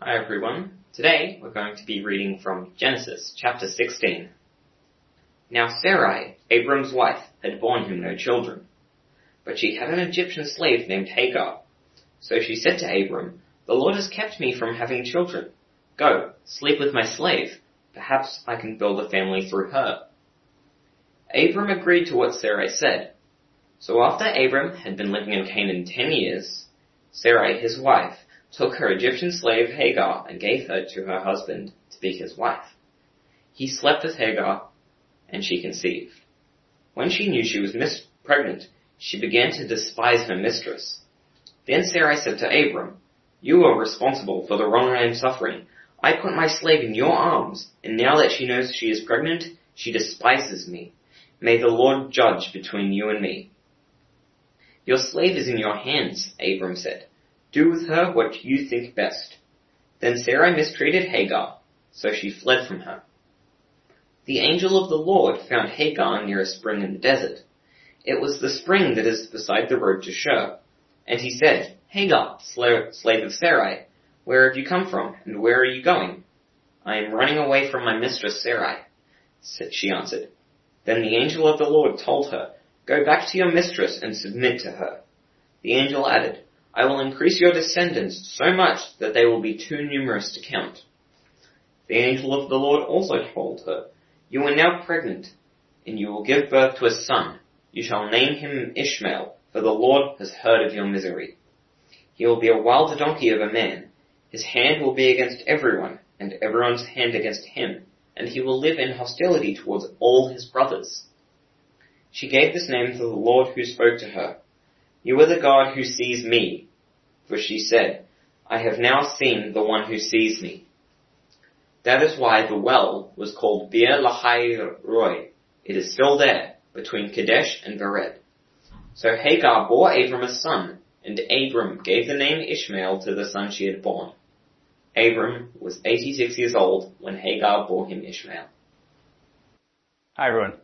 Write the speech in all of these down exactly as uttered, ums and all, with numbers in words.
Hi everyone. Today we're going to be reading from Genesis chapter sixteen. Now Sarai, Abram's wife, had borne him no children, but she had an Egyptian slave named Hagar. So she said to Abram, "The Lord has kept me from having children. Go, sleep with my slave. Perhaps I can build a family through her." Abram agreed to what Sarai said. So after Abram had been living in Canaan ten years, Sarai, his wife, took her Egyptian slave Hagar and gave her to her husband to be his wife. He slept with Hagar, and she conceived. When she knew she was mis- pregnant, she began to despise her mistress. Then Sarai said to Abram, "You are responsible for the wrong I am suffering. I put my slave in your arms, and now that she knows she is pregnant, she despises me. May the Lord judge between you and me." "Your slave is in your hands," Abram said. "Do with her what you think best." Then Sarai mistreated Hagar, so she fled from her. The angel of the Lord found Hagar near a spring in the desert. It was the spring that is beside the road to Shur. And he said, "Hagar, slave of Sarai, where have you come from, and where are you going?" "I am running away from my mistress Sarai," she answered. Then the angel of the Lord told her, "Go back to your mistress and submit to her." The angel added, "I will increase your descendants so much that they will be too numerous to count." The angel of the Lord also told her, "You are now pregnant, and you will give birth to a son. You shall name him Ishmael, for the Lord has heard of your misery. He will be a wild donkey of a man. His hand will be against everyone, and everyone's hand against him, and he will live in hostility towards all his brothers." She gave this name to the Lord who spoke to her. "You are the God who sees me." For she said, "I have now seen the one who sees me." That is why the well was called Beer Lahai Roi. It is still there, between Kadesh and Bered. So Hagar bore Abram a son, and Abram gave the name Ishmael to the son she had born. Abram was eighty-six years old when Hagar bore him Ishmael. Hi everyone.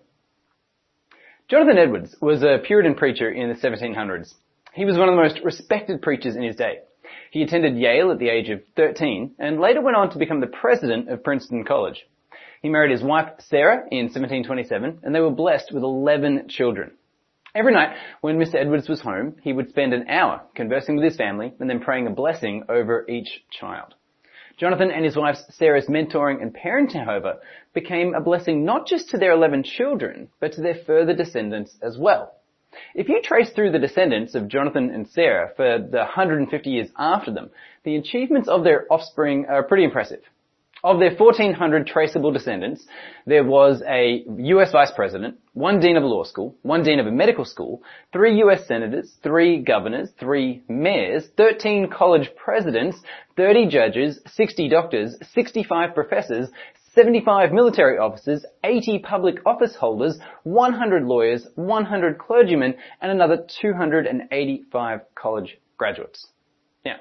Jonathan Edwards was a Puritan preacher in the seventeen hundreds. He was one of the most respected preachers in his day. He attended Yale at the age of thirteen and later went on to become the president of Princeton College. He married his wife Sarah in seventeen twenty-seven and they were blessed with eleven children. Every night when Mister Edwards was home, he would spend an hour conversing with his family and then praying a blessing over each child. Jonathan and his wife Sarah's mentoring and parenting, however, became a blessing not just to their eleven children, but to their further descendants as well. If you trace through the descendants of Jonathan and Sarah for the one hundred fifty years after them, the achievements of their offspring are pretty impressive. Of their fourteen hundred traceable descendants, there was a U S vice president, one dean of a law school, one dean of a medical school, three U S senators, three governors, three mayors, thirteen college presidents, thirty judges, sixty doctors, sixty-five professors, seventy-five military officers, eighty public office holders, one hundred lawyers, one hundred clergymen, and another two hundred eighty-five college graduates. Now,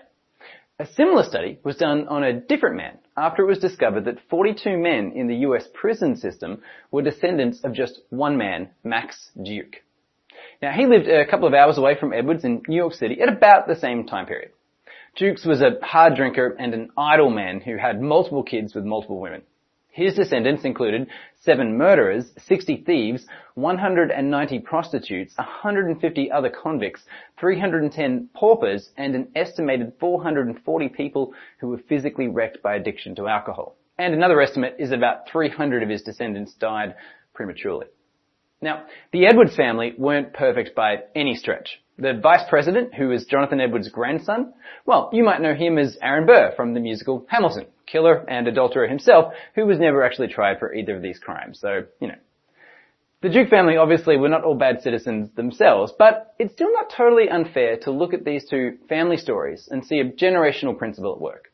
a similar study was done on a different man after it was discovered that forty-two men in the U S prison system were descendants of just one man, Max Duke. Now, he lived a couple of hours away from Edwards in New York City at about the same time period. Dukes was a hard drinker and an idle man who had multiple kids with multiple women. His descendants included seven murderers, sixty thieves, one hundred ninety prostitutes, one hundred fifty other convicts, three hundred ten paupers, and an estimated four hundred forty people who were physically wrecked by addiction to alcohol. And another estimate is about three hundred of his descendants died prematurely. Now, the Edwards family weren't perfect by any stretch. The vice president, who was Jonathan Edwards' grandson, well, you might know him as Aaron Burr from the musical Hamilton, killer and adulterer himself, who was never actually tried for either of these crimes. So, you know. The Duke family obviously were not all bad citizens themselves, but it's still not totally unfair to look at these two family stories and see a generational principle at work.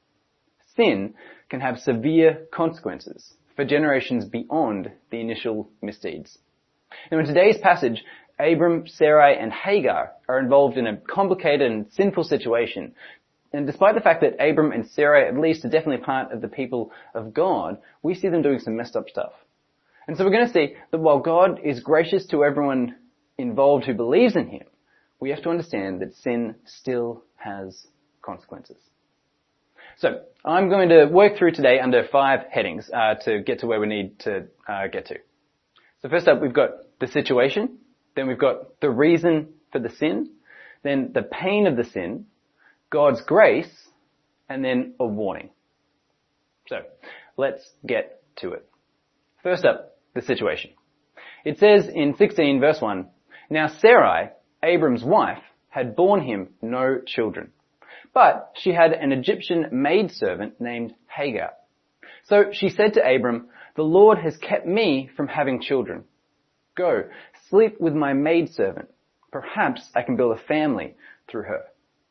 Sin can have severe consequences for generations beyond the initial misdeeds. Now, in today's passage, Abram, Sarai, and Hagar are involved in a complicated and sinful situation. And despite the fact that Abram and Sarai at least are definitely part of the people of God, we see them doing some messed up stuff. And so we're going to see that while God is gracious to everyone involved who believes in him, we have to understand that sin still has consequences. So I'm going to work through today under five headings uh, to get to where we need to uh, get to. So first up, we've got the situation, then we've got the reason for the sin, then the pain of the sin, God's grace, and then a warning. So let's get to it. First up, the situation. It says in sixteen verse one, "Now Sarai, Abram's wife, had borne him no children, but she had an Egyptian maidservant named Hagar. So she said to Abram, 'The Lord has kept me from having children. Go, sleep with my maidservant. Perhaps I can build a family through her.'"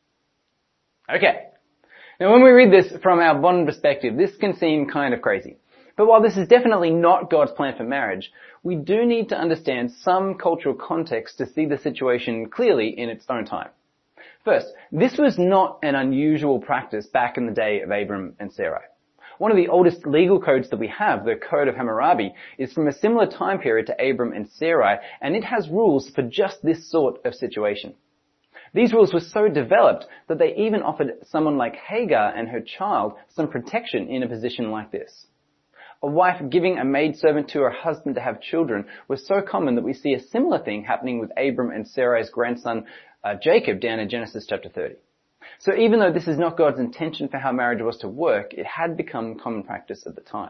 Okay. Now when we read this from our modern perspective, this can seem kind of crazy. But while this is definitely not God's plan for marriage, we do need to understand some cultural context to see the situation clearly in its own time. First, this was not an unusual practice back in the day of Abram and Sarai. One of the oldest legal codes that we have, the Code of Hammurabi, is from a similar time period to Abram and Sarai, and it has rules for just this sort of situation. These rules were so developed that they even offered someone like Hagar and her child some protection in a position like this. A wife giving a maidservant to her husband to have children was so common that we see a similar thing happening with Abram and Sarai's grandson uh, Jacob down in Genesis chapter thirty. So even though this is not God's intention for how marriage was to work, it had become common practice at the time.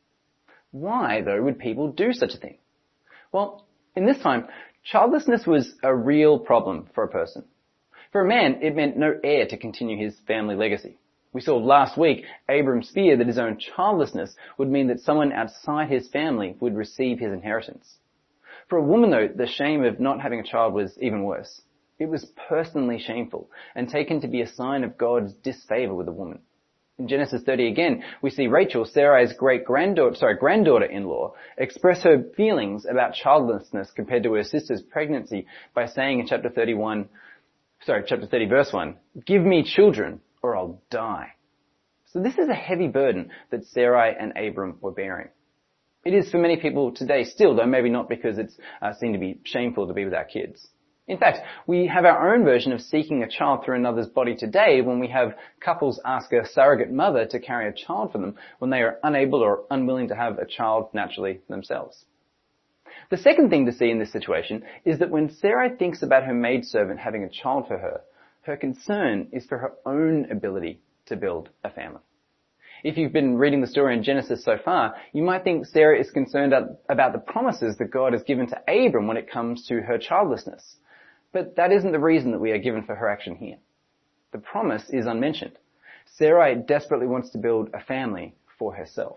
Why, though, would people do such a thing? Well, in this time, childlessness was a real problem for a person. For a man, it meant no heir to continue his family legacy. We saw last week Abram's fear that his own childlessness would mean that someone outside his family would receive his inheritance. For a woman, though, the shame of not having a child was even worse. It was personally shameful and taken to be a sign of God's disfavor with a woman. In Genesis thirty again, we see Rachel, Sarai's great-granddaughter, sorry, granddaughter-in-law, express her feelings about childlessness compared to her sister's pregnancy by saying in chapter thirty-one, sorry, chapter thirty verse one, "Give me children or I'll die." So this is a heavy burden that Sarai and Abram were bearing. It is for many people today still, though maybe not because it's uh, seen to be shameful to be without kids. In fact, we have our own version of seeking a child through another's body today when we have couples ask a surrogate mother to carry a child for them when they are unable or unwilling to have a child naturally themselves. The second thing to see in this situation is that when Sarai thinks about her maidservant having a child for her, her concern is for her own ability to build a family. If you've been reading the story in Genesis so far, you might think Sarah is concerned about the promises that God has given to Abram when it comes to her childlessness. But that isn't the reason that we are given for her action here. The promise is unmentioned. Sarai desperately wants to build a family for herself.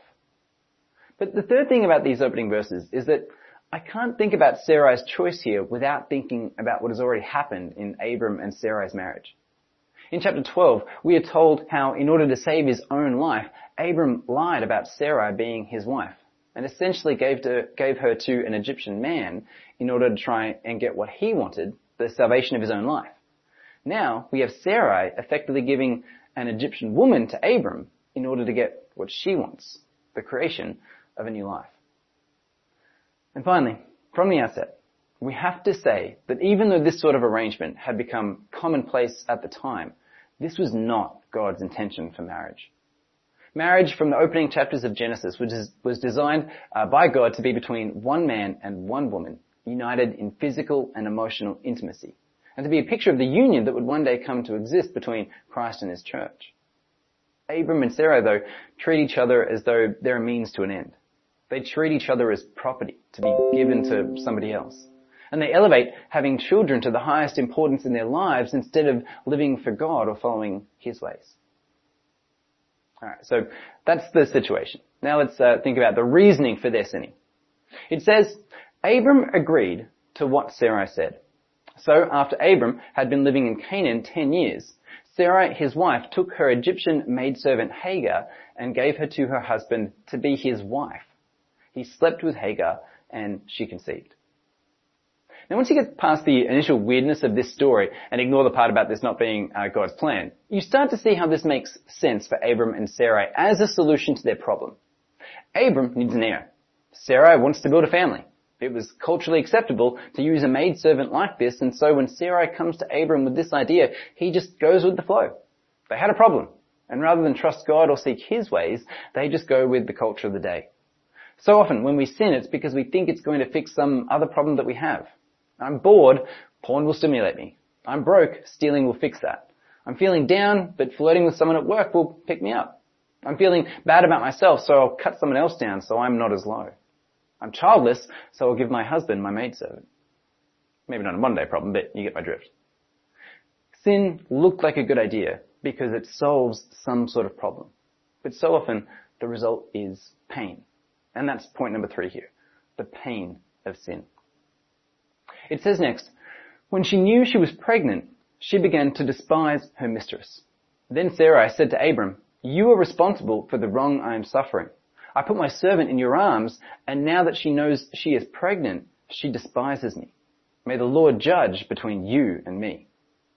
But the third thing about these opening verses is that I can't think about Sarai's choice here without thinking about what has already happened in Abram and Sarai's marriage. In chapter twelve, we are told how in order to save his own life, Abram lied about Sarai being his wife and essentially gave, to, gave her to an Egyptian man in order to try and get what he wanted, the salvation of his own life. Now we have Sarai effectively giving an Egyptian woman to Abram in order to get what she wants, the creation of a new life. And finally, from the outset, we have to say that even though this sort of arrangement had become commonplace at the time, this was not God's intention for marriage. Marriage from the opening chapters of Genesis was, was designed uh, by God to be between one man and one woman, united in physical and emotional intimacy, and to be a picture of the union that would one day come to exist between Christ and his church. Abram and Sarah, though, treat each other as though they're a means to an end. They treat each other as property to be given to somebody else. And they elevate having children to the highest importance in their lives instead of living for God or following his ways. Alright, so that's the situation. Now let's uh, think about the reasoning for their sinning. It says, Abram agreed to what Sarai said. So after Abram had been living in Canaan ten years, Sarai, his wife, took her Egyptian maidservant Hagar and gave her to her husband to be his wife. He slept with Hagar and she conceived. Now once you get past the initial weirdness of this story and ignore the part about this not being uh, God's plan, you start to see how this makes sense for Abram and Sarai as a solution to their problem. Abram needs an heir. Sarai wants to build a family. It was culturally acceptable to use a maidservant like this, and so when Sarai comes to Abram with this idea, he just goes with the flow. They had a problem. And rather than trust God or seek His ways, they just go with the culture of the day. So often when we sin, it's because we think it's going to fix some other problem that we have. I'm bored, porn will stimulate me. I'm broke, stealing will fix that. I'm feeling down, but flirting with someone at work will pick me up. I'm feeling bad about myself, so I'll cut someone else down so I'm not as low. I'm childless, so I'll give my husband my maidservant. Maybe not a Monday problem, but you get my drift. Sin looked like a good idea because it solves some sort of problem. But so often, the result is pain. And that's point number three here. The pain of sin. It says next, when she knew she was pregnant, she began to despise her mistress. Then Sarai said to Abram, you are responsible for the wrong I am suffering. I put my servant in your arms, and now that she knows she is pregnant, she despises me. May the Lord judge between you and me.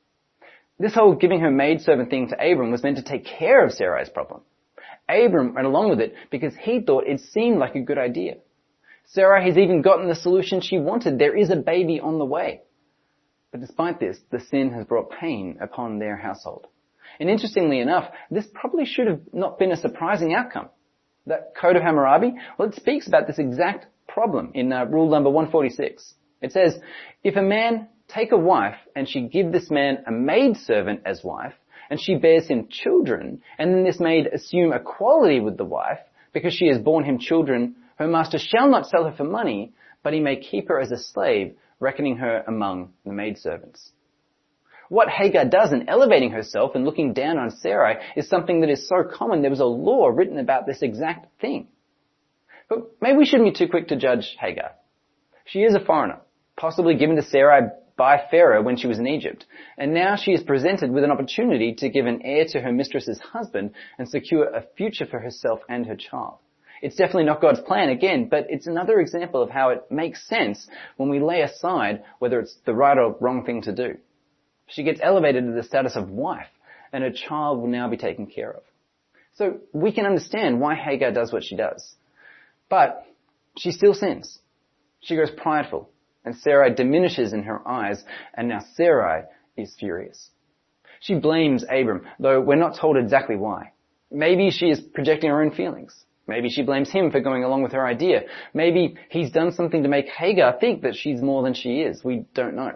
This whole giving her maidservant thing to Abram was meant to take care of Sarai's problem. Abram went along with it because he thought it seemed like a good idea. Sarai has even gotten the solution she wanted. There is a baby on the way. But despite this, the sin has brought pain upon their household. And interestingly enough, this probably should have not been a surprising outcome. That Code of Hammurabi, well, it speaks about this exact problem in uh, rule number one forty-six. It says, if a man take a wife and she give this man a maidservant as wife, and she bears him children, and then this maid assume equality with the wife, because she has borne him children, her master shall not sell her for money, but he may keep her as a slave, reckoning her among the maidservants. What Hagar does in elevating herself and looking down on Sarai is something that is so common. There was a law written about this exact thing. But maybe we shouldn't be too quick to judge Hagar. She is a foreigner, possibly given to Sarai by Pharaoh when she was in Egypt. And now she is presented with an opportunity to give an heir to her mistress's husband and secure a future for herself and her child. It's definitely not God's plan again, but it's another example of how it makes sense when we lay aside whether it's the right or wrong thing to do. She gets elevated to the status of wife, and her child will now be taken care of. So we can understand why Hagar does what she does. But she still sins. She grows prideful, and Sarai diminishes in her eyes, and now Sarai is furious. She blames Abram, though we're not told exactly why. Maybe she is projecting her own feelings. Maybe she blames him for going along with her idea. Maybe he's done something to make Hagar think that she's more than she is. We don't know.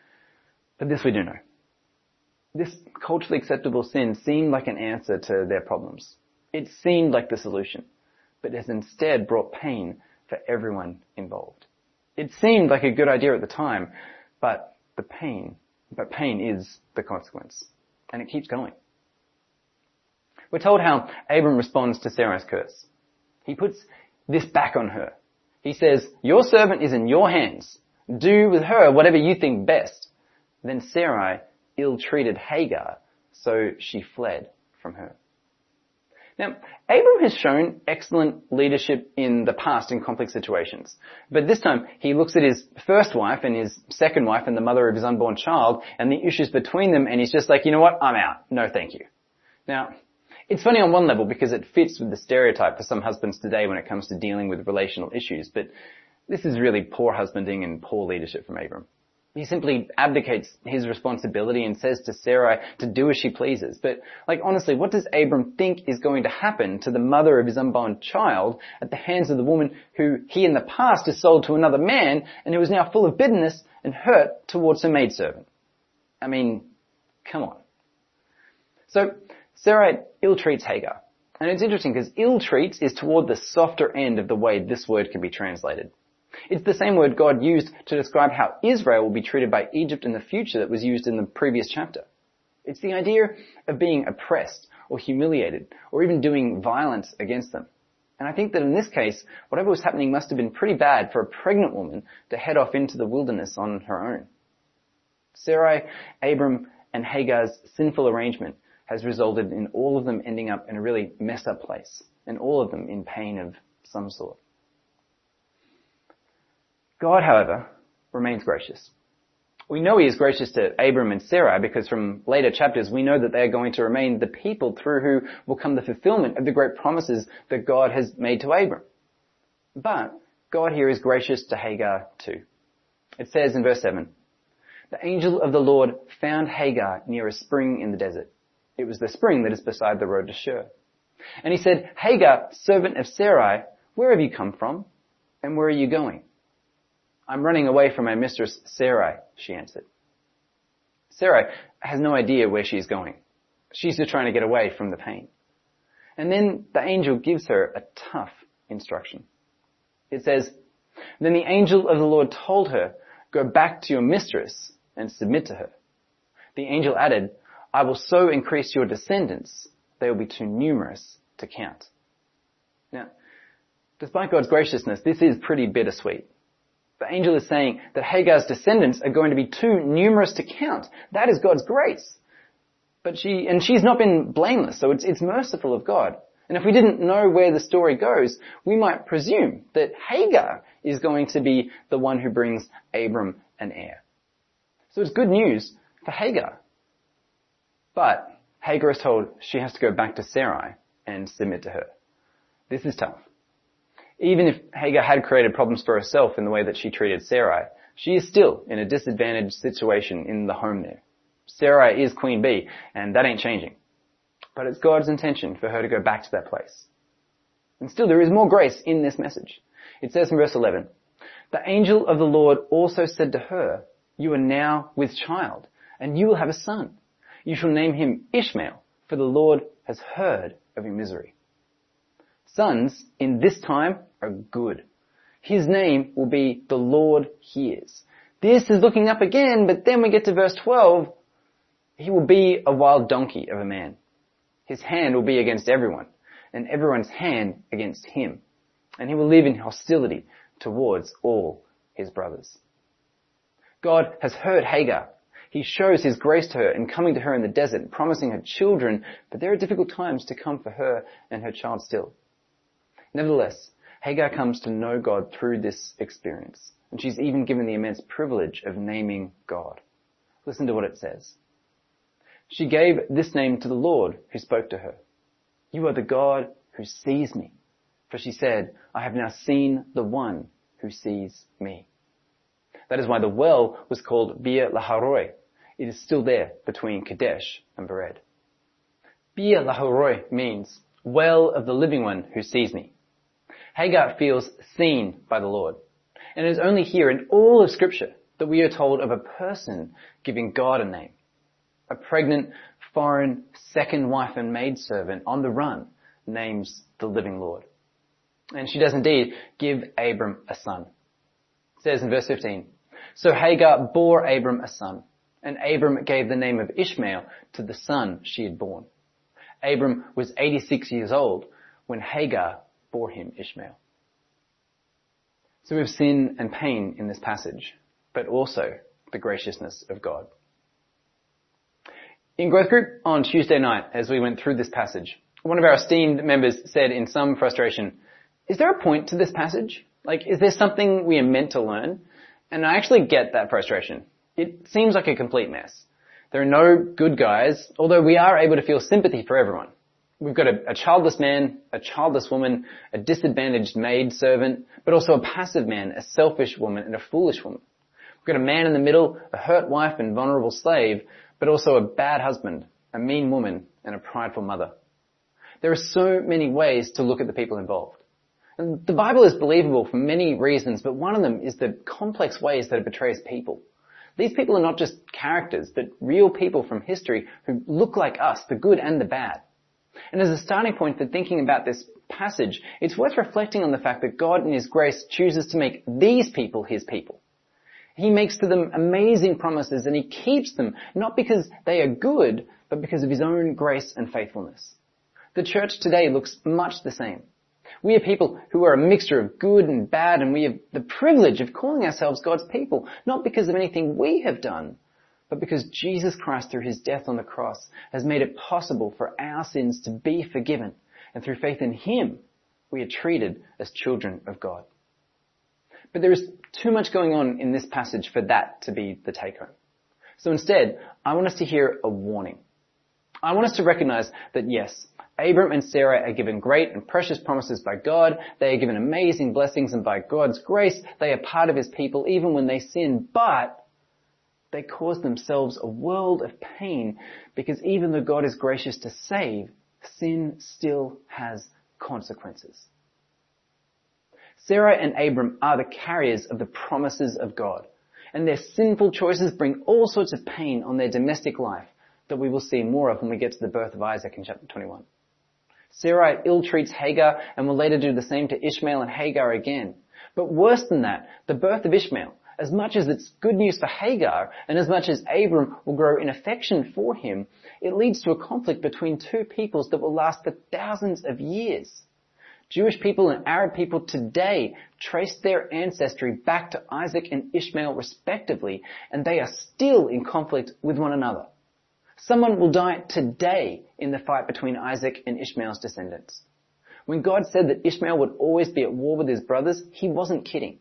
But this we do know. This culturally acceptable sin seemed like an answer to their problems. It seemed like the solution, but has instead brought pain for everyone involved. It seemed like a good idea at the time, but the pain, but pain is the consequence. And it keeps going. We're told how Abram responds to Sarai's curse. He puts this back on her. He says, your servant is in your hands. Do with her whatever you think best. Then Sarai ill-treated Hagar, so she fled from her. Now, Abram has shown excellent leadership in the past in complex situations. But this time, he looks at his first wife and his second wife and the mother of his unborn child and the issues between them, and he's just like, you know what, I'm out. No, thank you. Now, it's funny on one level because it fits with the stereotype for some husbands today when it comes to dealing with relational issues, but this is really poor husbanding and poor leadership from Abram. He simply abdicates his responsibility and says to Sarai to do as she pleases. But, like, honestly, what does Abram think is going to happen to the mother of his unborn child at the hands of the woman who he in the past has sold to another man and who is now full of bitterness and hurt towards her maidservant? I mean, come on. So, Sarai ill-treats Hagar. And it's interesting because ill-treats is toward the softer end of the way this word can be translated. It's the same word God used to describe how Israel will be treated by Egypt in the future that was used in the previous chapter. It's the idea of being oppressed or humiliated or even doing violence against them. And I think that in this case, whatever was happening must have been pretty bad for a pregnant woman to head off into the wilderness on her own. Sarai, Abram, and Hagar's sinful arrangement has resulted in all of them ending up in a really messed up place, and all of them in pain of some sort. God, however, remains gracious. We know he is gracious to Abram and Sarai because from later chapters we know that they are going to remain the people through who will come the fulfillment of the great promises that God has made to Abram. But God here is gracious to Hagar too. It says in verse seven, the angel of the Lord found Hagar near a spring in the desert. It was the spring that is beside the road to Shur. And he said, Hagar, servant of Sarai, where have you come from? And where are you going? I'm running away from my mistress Sarai, she answered. Sarai has no idea where she's going. She's just trying to get away from the pain. And then the angel gives her a tough instruction. It says, Then the angel of the Lord told her, Go back to your mistress and submit to her. The angel added, I will so increase your descendants, they will be too numerous to count. Now, despite God's graciousness, this is pretty bittersweet. The angel is saying that Hagar's descendants are going to be too numerous to count. That is God's grace. But she, and she's not been blameless, so it's, it's merciful of God. And if we didn't know where the story goes, we might presume that Hagar is going to be the one who brings Abram an heir. So it's good news for Hagar. But Hagar is told she has to go back to Sarai and submit to her. This is tough. Even if Hagar had created problems for herself in the way that she treated Sarai, she is still in a disadvantaged situation in the home there. Sarai is Queen Bee, and that ain't changing. But it's God's intention for her to go back to that place. And still, there is more grace in this message. It says in verse eleven, The angel of the Lord also said to her, You are now with child, and you will have a son. You shall name him Ishmael, for the Lord has heard of your misery. Sons in this time are good. His name will be The Lord Hears. This is looking up again, but then we get to verse twelve. He will be a wild donkey of a man. His hand will be against everyone, and everyone's hand against him. And he will live in hostility towards all his brothers. God has heard Hagar. He shows his grace to her in coming to her in the desert, promising her children, but there are difficult times to come for her and her child still. Nevertheless, Hagar comes to know God through this experience, and she's even given the immense privilege of naming God. Listen to what it says. She gave this name to the Lord who spoke to her. You are the God who sees me. For she said, I have now seen the one who sees me. That is why the well was called Beer Laharoi. It is still there between Kadesh and Bered. Beer Laharoi means well of the living one who sees me. Hagar feels seen by the Lord. And it is only here in all of Scripture that we are told of a person giving God a name. A pregnant, foreign, second wife and maidservant on the run names the living Lord. And she does indeed give Abram a son. It says in verse fifteen, So Hagar bore Abram a son, and Abram gave the name of Ishmael to the son she had born. Abram was eighty-six years old when Hagar bore him Ishmael. So we have sin and pain in this passage, but also the graciousness of God. In growth group on Tuesday night, as we went through this passage, one of our esteemed members said in some frustration, is there a point to this passage? Like, is there something we are meant to learn? And I actually get that frustration. It seems like a complete mess. There are no good guys, although we are able to feel sympathy for everyone. We've got a, a childless man, a childless woman, a disadvantaged maid servant, but also a passive man, a selfish woman, and a foolish woman. We've got a man in the middle, a hurt wife and vulnerable slave, but also a bad husband, a mean woman, and a prideful mother. There are so many ways to look at the people involved. And the Bible is believable for many reasons, but one of them is the complex ways that it portrays people. These people are not just characters, but real people from history who look like us, the good and the bad. And as a starting point for thinking about this passage, it's worth reflecting on the fact that God in His grace chooses to make these people His people. He makes to them amazing promises and He keeps them, not because they are good, but because of His own grace and faithfulness. The church today looks much the same. We are people who are a mixture of good and bad, and we have the privilege of calling ourselves God's people, not because of anything we have done, but because Jesus Christ, through His death on the cross, has made it possible for our sins to be forgiven. And through faith in Him, we are treated as children of God. But there is too much going on in this passage for that to be the take-home. So instead, I want us to hear a warning. I want us to recognize that yes, Abram and Sarah are given great and precious promises by God. They are given amazing blessings, and by God's grace, they are part of His people even when they sin. But They cause themselves a world of pain because even though God is gracious to save, sin still has consequences. Sarah and Abram are the carriers of the promises of God, and their sinful choices bring all sorts of pain on their domestic life that we will see more of when we get to the birth of Isaac in chapter twenty-one. Sarai ill-treats Hagar and will later do the same to Ishmael and Hagar again. But worse than that, the birth of Ishmael, as much as it's good news for Hagar and as much as Abram will grow in affection for him, it leads to a conflict between two peoples that will last for thousands of years. Jewish people and Arab people today trace their ancestry back to Isaac and Ishmael respectively, and they are still in conflict with one another. Someone will die today in the fight between Isaac and Ishmael's descendants. When God said that Ishmael would always be at war with his brothers, he wasn't kidding.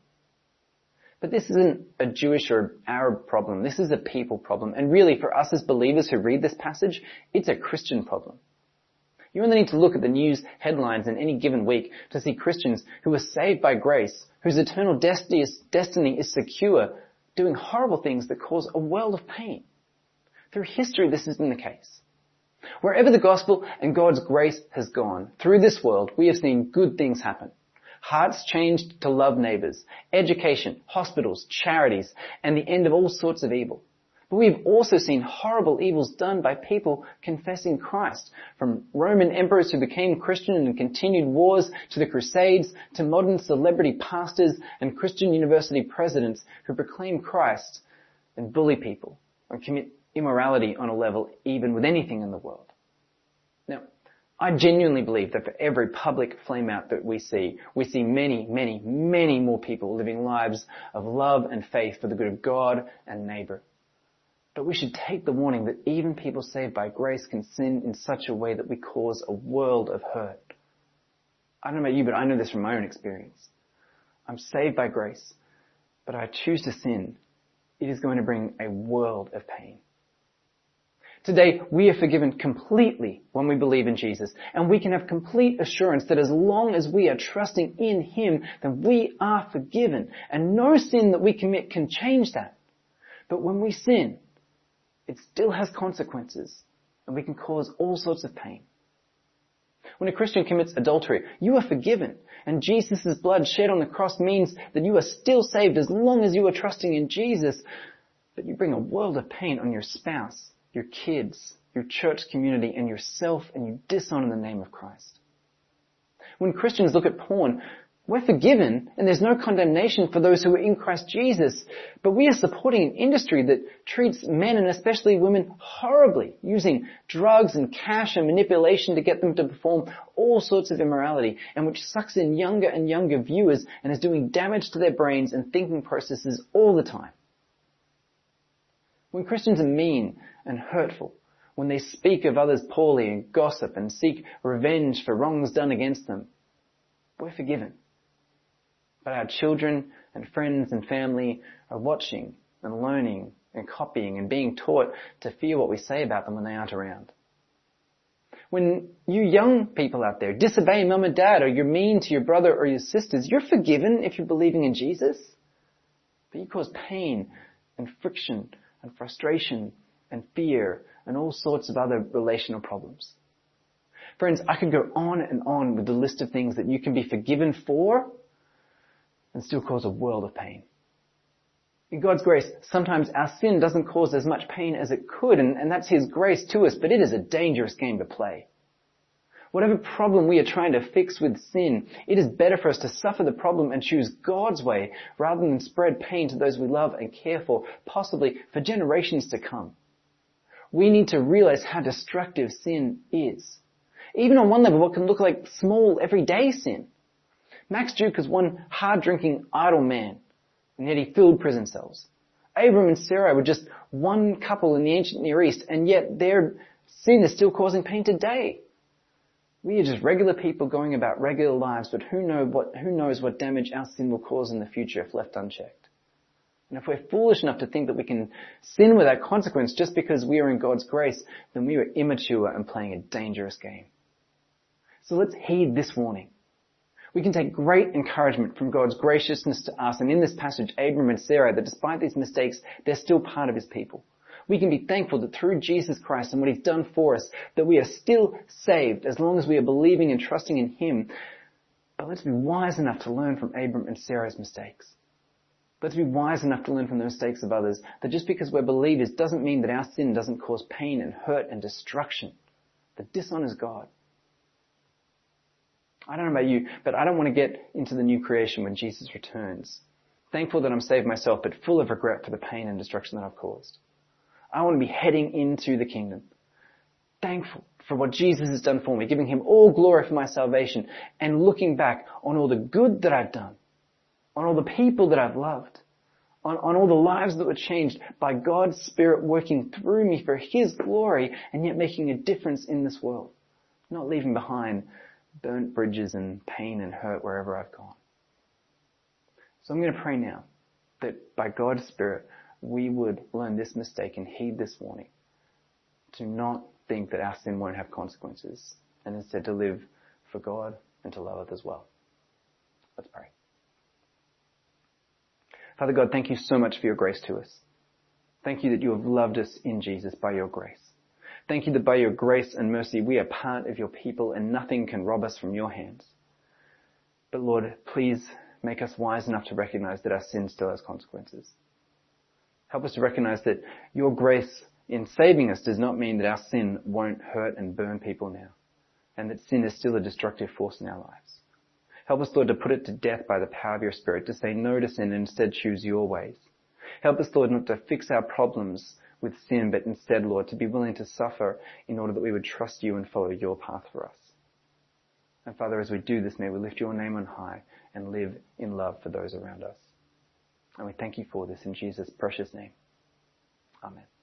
But this isn't a Jewish or Arab problem. This is a people problem. And really, for us as believers who read this passage, it's a Christian problem. You only need to look at the news headlines in any given week to see Christians who are saved by grace, whose eternal destiny is, destiny is secure, doing horrible things that cause a world of pain. Through history, this has been the case. Wherever the gospel and God's grace has gone, through this world, we have seen good things happen. Hearts changed to love neighbours, education, hospitals, charities, and the end of all sorts of evil. But we've also seen horrible evils done by people confessing Christ, from Roman emperors who became Christian and continued wars, to the Crusades, to modern celebrity pastors and Christian university presidents who proclaim Christ and bully people and commit immorality on a level even with anything in the world. Now, I genuinely believe that for every public flameout that we see, we see many, many, many more people living lives of love and faith for the good of God and neighbour. But we should take the warning that even people saved by grace can sin in such a way that we cause a world of hurt. I don't know about you, but I know this from my own experience. I'm saved by grace, but I choose to sin. It is going to bring a world of pain. Today, we are forgiven completely when we believe in Jesus, and we can have complete assurance that as long as we are trusting in Him, then we are forgiven, and no sin that we commit can change that. But when we sin, it still has consequences, and we can cause all sorts of pain. When a Christian commits adultery, you are forgiven, and Jesus' blood shed on the cross means that you are still saved as long as you are trusting in Jesus, but you bring a world of pain on your spouse, your kids, your church community, and yourself, and you dishonor the name of Christ. When Christians look at porn, we're forgiven, and there's no condemnation for those who are in Christ Jesus, but we are supporting an industry that treats men, and especially women, horribly, using drugs and cash and manipulation to get them to perform all sorts of immorality, and which sucks in younger and younger viewers and is doing damage to their brains and thinking processes all the time. When Christians are mean and hurtful, when they speak of others poorly and gossip and seek revenge for wrongs done against them, we're forgiven. But our children and friends and family are watching and learning and copying and being taught to fear what we say about them when they aren't around. When you young people out there disobey mum and dad, or you're mean to your brother or your sisters, you're forgiven if you're believing in Jesus. But you cause pain and friction and frustration and fear and all sorts of other relational problems. Friends, I could go on and on with the list of things that you can be forgiven for and still cause a world of pain. In God's grace, sometimes our sin doesn't cause as much pain as it could, and, and that's His grace to us, but it is a dangerous game to play. Whatever problem we are trying to fix with sin, it is better for us to suffer the problem and choose God's way rather than spread pain to those we love and care for, possibly for generations to come. We need to realize how destructive sin is. Even on one level, what can look like small, everyday sin. Max Duke is one hard-drinking, idle man, and yet he filled prison cells. Abram and Sarai were just one couple in the ancient Near East, and yet their sin is still causing pain today. We are just regular people going about regular lives, but who know what, who knows what damage our sin will cause in the future if left unchecked. And if we're foolish enough to think that we can sin without consequence just because we are in God's grace, then we are immature and playing a dangerous game. So let's heed this warning. We can take great encouragement from God's graciousness to us, and in this passage, Abram and Sarai, that despite these mistakes, they're still part of his people. We can be thankful that through Jesus Christ and what he's done for us, that we are still saved as long as we are believing and trusting in him. But let's be wise enough to learn from Abram and Sarai's mistakes. Let's be wise enough to learn from the mistakes of others, that just because we're believers doesn't mean that our sin doesn't cause pain and hurt and destruction that dishonors God. I don't know about you, but I don't want to get into the new creation when Jesus returns, thankful that I'm saved myself, but full of regret for the pain and destruction that I've caused. I want to be heading into the kingdom, thankful for what Jesus has done for me, giving him all glory for my salvation, and looking back on all the good that I've done, on all the people that I've loved, on, on all the lives that were changed by God's Spirit working through me for his glory, and yet making a difference in this world, not leaving behind burnt bridges and pain and hurt wherever I've gone. So I'm going to pray now that by God's Spirit, we would learn this mistake and heed this warning to not think that our sin won't have consequences, and instead to live for God and to love others well. Let's pray. Father God, thank you so much for your grace to us. Thank you that you have loved us in Jesus by your grace. Thank you that by your grace and mercy we are part of your people and nothing can rob us from your hands. But Lord, please make us wise enough to recognize that our sin still has consequences. Help us to recognize that your grace in saving us does not mean that our sin won't hurt and burn people now, and that sin is still a destructive force in our lives. Help us, Lord, to put it to death by the power of your Spirit, to say no to sin and instead choose your ways. Help us, Lord, not to fix our problems with sin, but instead, Lord, to be willing to suffer in order that we would trust you and follow your path for us. And Father, as we do this, may we lift your name on high and live in love for those around us. And we thank you for this in Jesus' precious name. Amen.